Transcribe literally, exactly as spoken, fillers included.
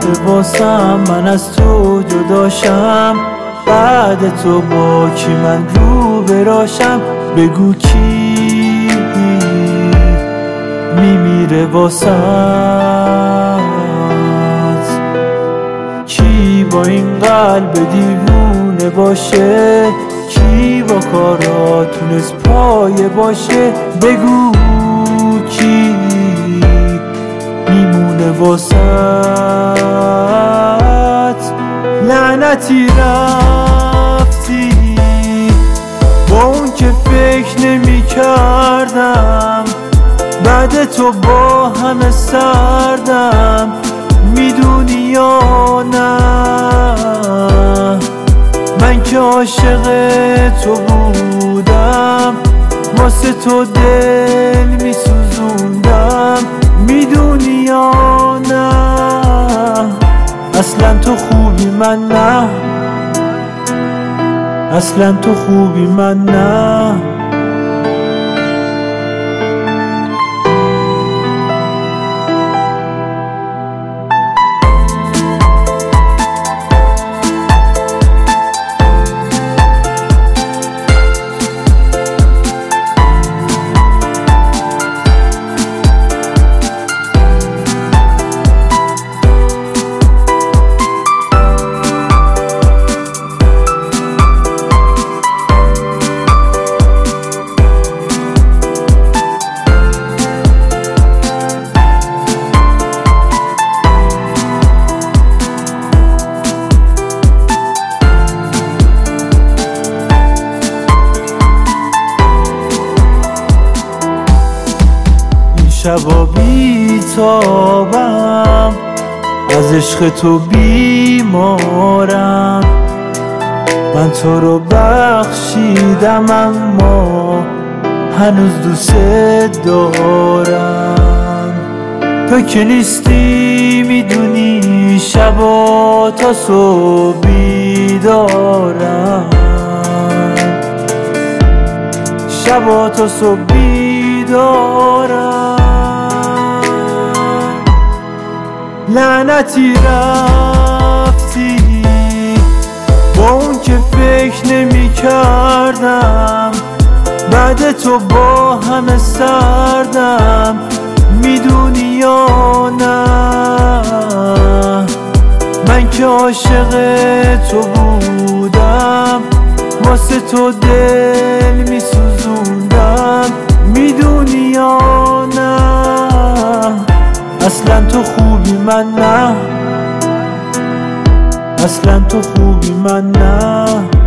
واسم من از تو جداشم، بعد تو با کی من رو براشم؟ بگو کی میمیره واسم، کی با این قلب دیوونه باشه، کی با کارا تونست پایه باشه؟ بگو کی میمونه واسط؟ لعنتی رفتی با اون که فکر نمی کردم، بعد تو با همه سردم، میدونی یا نه من که عاشق تو بودم، واسه تو دل میسوزوندم، میدونی یا نه اصلا تو خوبی من نه، اصلا تو خوبی من نه. شبا بیتابم از عشق تو بیمارم، من تو رو بخشیدم اما هنوز دوست دارم. تو که نیستی میدونی شبا تا صبح بیدارم، شبا تا صبح بیدارم. لعنتی رفتی با اون که فکر نمی کردم، بعد تو با همه سردم، میدونی یا نه من که عاشق تو بودم، واسه تو دل میسوزوندم، میدونی یا نه اصلا تو خوبی من نه، اصلا تو خوبی من نه.